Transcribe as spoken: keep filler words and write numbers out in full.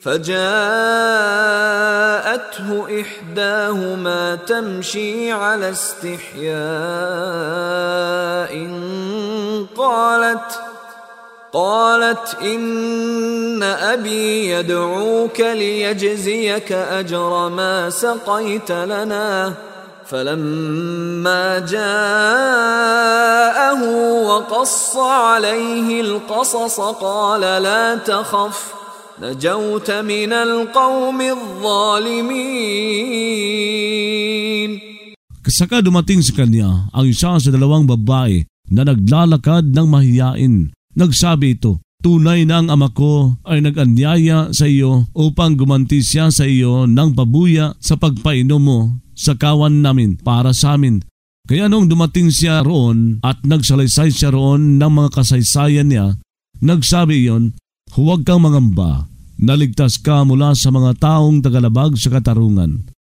فجاءته إحداهما تمشي على استحياء قالت قالت إن أبي يدعوك ليجزيك أجر ما سقيت لنا فلما جاءه وقص عليه القصص قال لا تخف نجوت من القوم الظالمين. Saka dumating sa kanya ang isa sa dalawang babae na naglalakad ng mahiyain. Nagsabi ito, tunay na ang ama ko ay nag-anyaya sa iyo upang gumanti siya sa iyo ng pabuya sa pagpainom mo sa kawan namin para sa amin. Kaya nung dumating siya roon at nagsalaysay siya roon ng mga kasaysayan niya, nagsabi iyon, huwag kang mangamba, naligtas ka mula sa mga taong tagalabag sa katarungan.